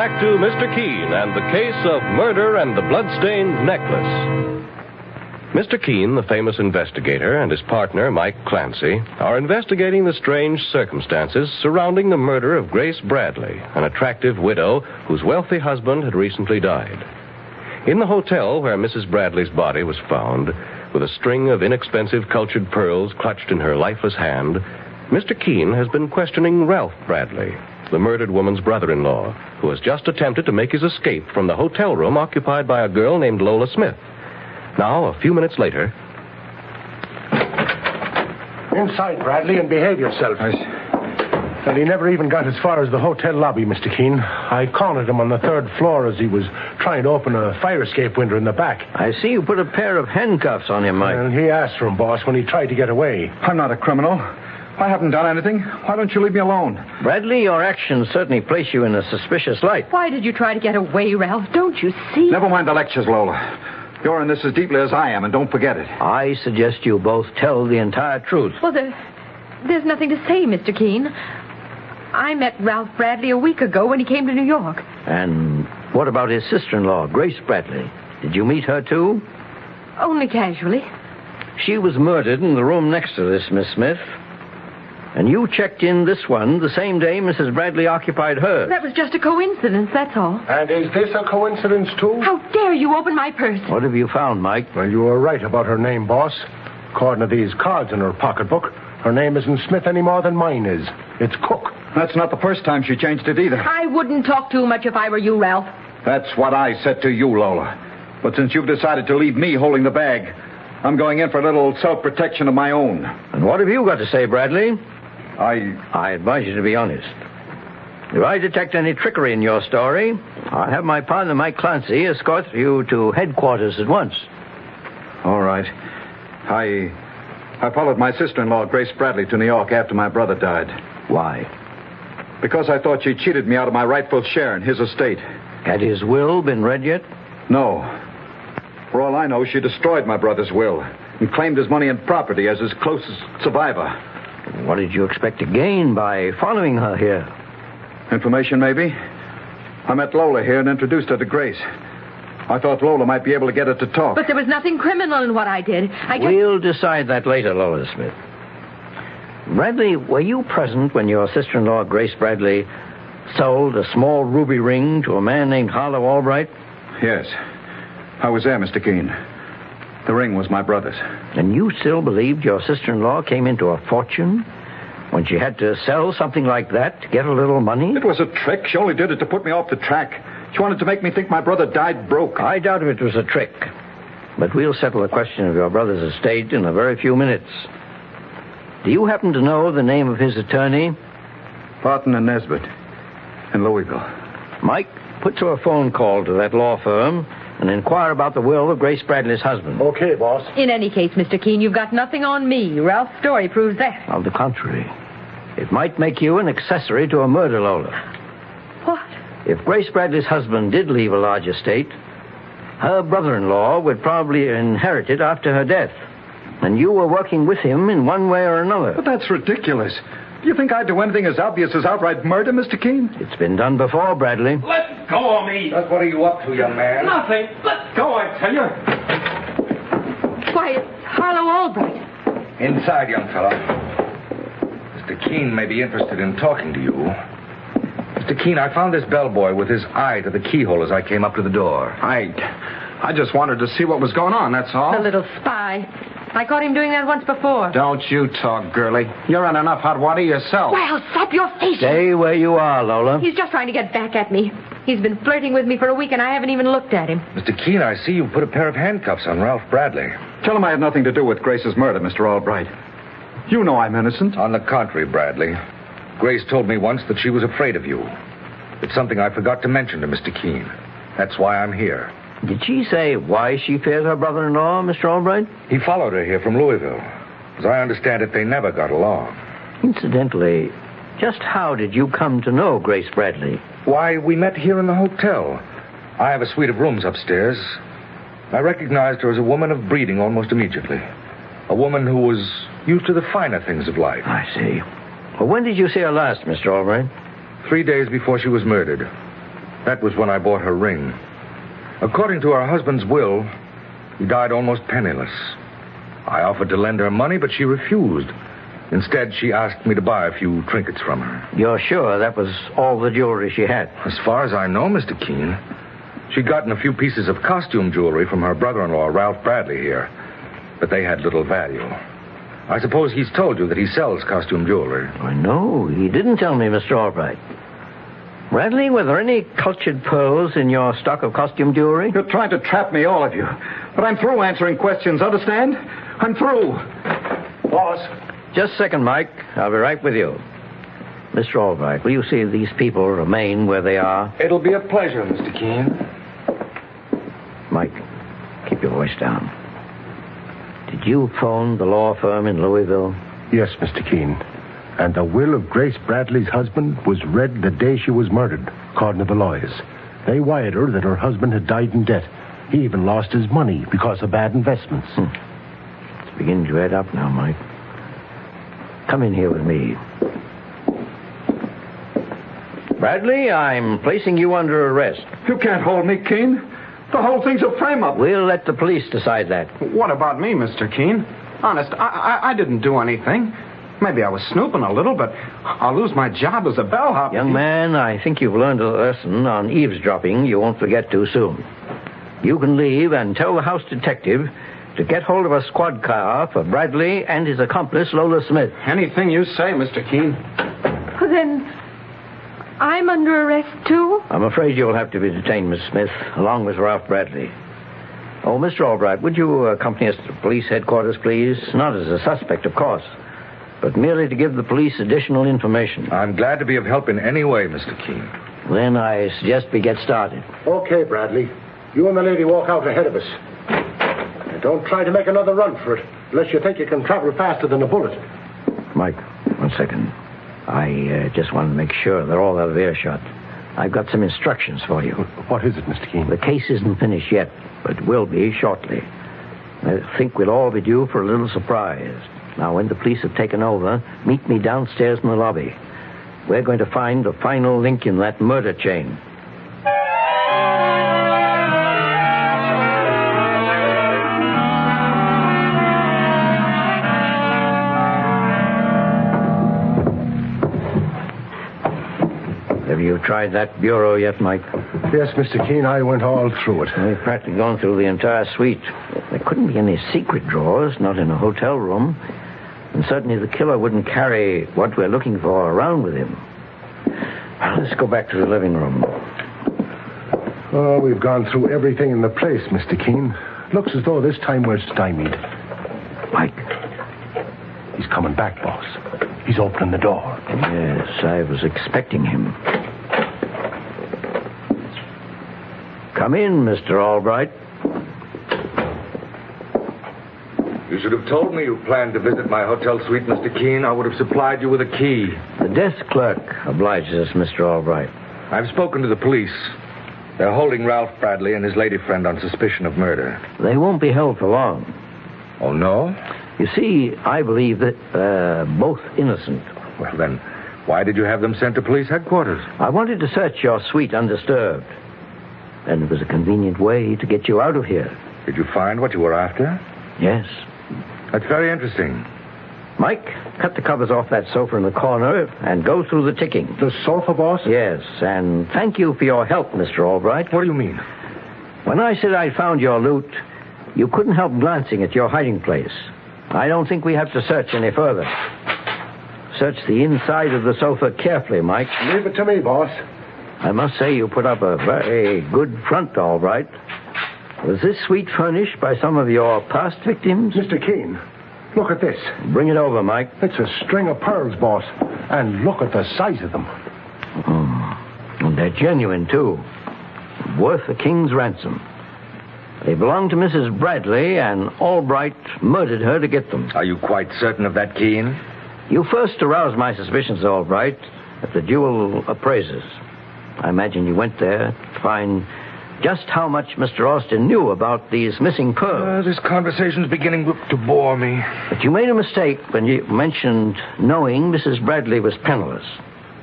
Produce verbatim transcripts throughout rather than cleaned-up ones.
back to Mister Keene and the case of murder and the bloodstained necklace. Mister Keene, the famous investigator, and his partner, Mike Clancy, are investigating the strange circumstances surrounding the murder of Grace Bradley, an attractive widow whose wealthy husband had recently died. In the hotel where Missus Bradley's body was found, with a string of inexpensive cultured pearls clutched in her lifeless hand, Mister Keene has been questioning Ralph Bradley, the murdered woman's brother-in-law, who has just attempted to make his escape from the hotel room occupied by a girl named Lola Smith. Now, a few minutes later... Inside, Bradley, and behave yourself. I... And he never even got as far as the hotel lobby, Mister Keene. I cornered him on the third floor as he was trying to open a fire escape window in the back. I see you put a pair of handcuffs on him, Mike. And he asked for him, boss, when he tried to get away. I'm not a criminal. I haven't done anything. Why don't you leave me alone? Bradley, your actions certainly place you in a suspicious light. Why did you try to get away, Ralph? Don't you see? Never mind the lectures, Lola. You're in this as deeply as I am, and don't forget it. I suggest you both tell the entire truth. Well, there, there's nothing to say, Mister Keene. I met Ralph Bradley a week ago when he came to New York. And what about his sister-in-law, Grace Bradley? Did you meet her, too? Only casually. She was murdered in the room next to this, Miss Smith. And you checked in this one the same day Missus Bradley occupied hers. That was just a coincidence, that's all. And is this a coincidence, too? How dare you open my purse? What have you found, Mike? Well, you were right about her name, boss. According to these cards in her pocketbook, her name isn't Smith any more than mine is. It's Cook. That's not the first time she changed it either. I wouldn't talk too much if I were you, Ralph. That's what I said to you, Lola. But since you've decided to leave me holding the bag, I'm going in for a little self-protection of my own. And what have you got to say, Bradley? I... I advise you to be honest. If I detect any trickery in your story, I'll have my partner, Mike Clancy, escort you to headquarters at once. All right. I... I followed my sister-in-law, Grace Bradley, to New York after my brother died. Why? Because I thought she cheated me out of my rightful share in his estate. Had his will been read yet? No. For all I know, she destroyed my brother's will and claimed his money and property as his closest survivor. What did you expect to gain by following her here? Information, maybe. I met Lola here and introduced her to Grace. I thought Lola might be able to get her to talk. But there was nothing criminal in what I did. I just... We'll decide that later, Lola Smith. Bradley, were you present when your sister-in-law, Grace Bradley, sold a small ruby ring to a man named Harlow Albright? Yes. I was there, Mister Keene. The ring was my brother's. And you still believed your sister-in-law came into a fortune when she had to sell something like that to get a little money? It was a trick. She only did it to put me off the track. She wanted to make me think my brother died broke. I doubt if it was a trick. But we'll settle the question of your brother's estate in a very few minutes. Do you happen to know the name of his attorney? Barton and Nesbitt in Louisville. Mike, put through a phone call to that law firm and inquire about the will of Grace Bradley's husband. Okay, boss. In any case, Mister Keene, you've got nothing on me. Ralph's story proves that. On the contrary. It might make you an accessory to a murder, Lola. What? If Grace Bradley's husband did leave a large estate, her brother-in-law would probably inherit it after her death. And you were working with him in one way or another. But that's ridiculous. Do you think I'd do anything as obvious as outright murder, Mister Keene? It's been done before, Bradley. Let go of me. What are you up to, young man? Nothing. Let go, I tell you. Why, it's Harlow Albright. Inside, young fellow. Mister Keene may be interested in talking to you. Mister Keene, I found this bellboy with his eye to the keyhole as I came up to the door. I... I just wanted to see what was going on, that's all. The little spy. I caught him doing that once before. Don't you talk, girlie. You're in enough hot water yourself. Well, slap your face. Stay where you are, Lola. He's just trying to get back at me. He's been flirting with me for a week, and I haven't even looked at him. Mister Keene, I see you put a pair of handcuffs on Ralph Bradley. Tell him I had nothing to do with Grace's murder, Mister Albright. You know I'm innocent. On the contrary, Bradley. Grace told me once that she was afraid of you. It's something I forgot to mention to Mister Keene. That's why I'm here. Did she say why she feared her brother-in-law, Mister Albright? He followed her here from Louisville. As I understand it, they never got along. Incidentally, just how did you come to know Grace Bradley? Why, we met here in the hotel. I have a suite of rooms upstairs. I recognized her as a woman of breeding almost immediately. A woman who was used to the finer things of life. I see. Well, when did you see her last, Mister Albright? Three days before she was murdered. That was when I bought her ring. According to her husband's will, he died almost penniless. I offered to lend her money, but she refused. Instead, she asked me to buy a few trinkets from her. You're sure that was all the jewelry she had? As far as I know, Mister Keene, she'd gotten a few pieces of costume jewelry from her brother-in-law, Ralph Bradley, here. But they had little value. I suppose he's told you that he sells costume jewelry. I know. He didn't tell me, Mister Albright. Bradley, were there any cultured pearls in your stock of costume jewelry? You're trying to trap me, all of you. But I'm through answering questions, understand? I'm through. Boss. Just a second, Mike. I'll be right with you. Mister Albright, will you see these people remain where they are? It'll be a pleasure, Mister Keene. Mike, keep your voice down. Did you phone the law firm in Louisville? Yes, Mister Keene. And the will of Grace Bradley's husband was read the day she was murdered, according to the lawyers. They wired her that her husband had died in debt. He even lost his money because of bad investments. Hmm. It's beginning to add up now, Mike. Come in here with me. Bradley, I'm placing you under arrest. You can't hold me, Keene. The whole thing's a frame-up. We'll let the police decide that. What about me, Mister Keene? Honest, I, I, I didn't do anything. Maybe I was snooping a little, but I'll lose my job as a bellhop. Young man, I think you've learned a lesson on eavesdropping you won't forget too soon. You can leave and tell the house detective to get hold of a squad car for Bradley and his accomplice, Lola Smith. Anything you say, Mister Keene. Well, then, I'm under arrest, too? I'm afraid you'll have to be detained, Miss Smith, along with Ralph Bradley. Oh, Mister Albright, would you accompany us to police headquarters, please? Not as a suspect, of course, but merely to give the police additional information. I'm glad to be of help in any way, Mister Keene. Then I suggest we get started. Okay, Bradley. You and the lady walk out ahead of us. And don't try to make another run for it, unless you think you can travel faster than a bullet. Mike, one second. I uh, just want to make sure they're all out of earshot. I've got some instructions for you. What is it, Mister Keene? The case isn't finished yet, but will be shortly. I think we'll all be due for a little surprise. Now, when the police have taken over, meet me downstairs in the lobby. We're going to find the final link in that murder chain. Have you tried that bureau yet, Mike? Yes, Mister Keene, I went all through it. We've practically gone through the entire suite. There couldn't be any secret drawers, not in a hotel room. And certainly the killer wouldn't carry what we're looking for around with him. Well, let's go back to the living room. Oh, we've gone through everything in the place, Mister Keene. Looks as though this time we're stymied. Mike. He's coming back, boss. He's opening the door. Yes, I was expecting him. Come in, Mister Albright. You should have told me you planned to visit my hotel suite, Mister Keene. I would have supplied you with a key. The desk clerk obliges us, Mister Albright. I've spoken to the police. They're holding Ralph Bradley and his lady friend on suspicion of murder. They won't be held for long. Oh, no? You see, I believe that uh, both innocent. Well, then, why did you have them sent to police headquarters? I wanted to search your suite undisturbed. And it was a convenient way to get you out of here. Did you find what you were after? Yes. That's very interesting. Mike, cut the covers off that sofa in the corner and go through the ticking. The sofa, boss? Yes, and thank you for your help, Mister Albright. What do you mean? When I said I found your loot, you couldn't help glancing at your hiding place. I don't think we have to search any further. Search the inside of the sofa carefully, Mike. Leave it to me, boss. I must say you put up a very good front, all right. Was this suite furnished by some of your past victims? Mister Keene, look at this. Bring it over, Mike. It's a string of pearls, boss. And look at the size of them. Oh, and they're genuine, too. Worth a king's ransom. They belong to Missus Bradley, and Albright murdered her to get them. Are you quite certain of that, Keene? You first aroused my suspicions, Albright, at the jewel appraisers. I imagine you went there to find just how much Mister Austin knew about these missing pearls. Uh, this conversation's beginning to bore me. But you made a mistake when you mentioned knowing Missus Bradley was penniless.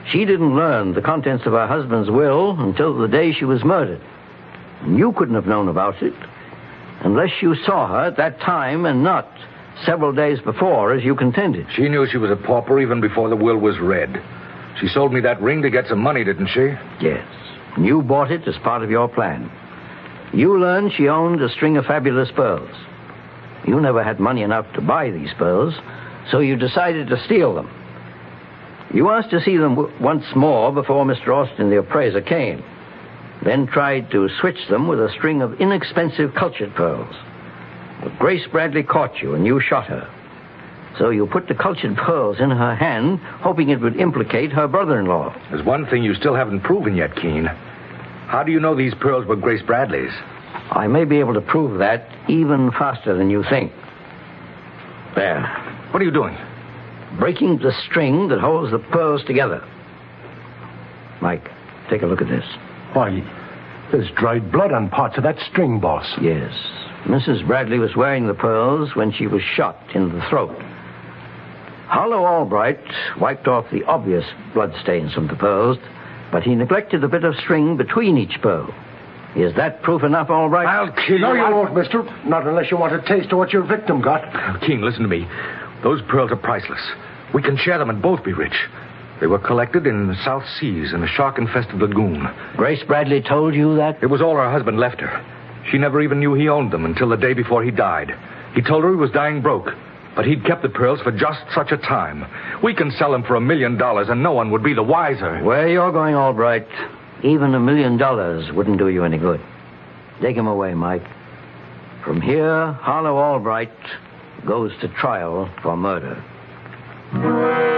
She didn't learn the contents of her husband's will until the day she was murdered. And you couldn't have known about it unless you saw her at that time and not several days before, as you contended. She knew she was a pauper even before the will was read. She sold me that ring to get some money, didn't she? Yes. And you bought it as part of your plan. You learned she owned a string of fabulous pearls. You never had money enough to buy these pearls, so you decided to steal them. You asked to see them w- once more before Mister Austin, the appraiser, came, then tried to switch them with a string of inexpensive cultured pearls. But Grace Bradley caught you, and you shot her. So you put the cultured pearls in her hand, hoping it would implicate her brother-in-law. There's one thing you still haven't proven yet, Keene. How do you know these pearls were Grace Bradley's? I may be able to prove that even faster than you think. There. What are you doing? Breaking the string that holds the pearls together. Mike, take a look at this. Why, there's dried blood on parts of that string, boss. Yes. Missus Bradley was wearing the pearls when she was shot in the throat. Harlow Albright wiped off the obvious bloodstains from the pearls, but he neglected a bit of string between each pearl. Is that proof enough, Albright? I'll kill you. No, you won't, mister. Not unless you want a taste of what your victim got. Keene, listen to me. Those pearls are priceless. We can share them and both be rich. They were collected in the South Seas in a shark-infested lagoon. Grace Bradley told you that? It was all her husband left her. She never even knew he owned them until the day before he died. He told her he was dying broke, but he'd kept the pearls for just such a time. We can sell them for a million dollars, and no one would be the wiser. Where you're going, Albright, even a million dollars wouldn't do you any good. Take him away, Mike. From here, Harlow Albright goes to trial for murder.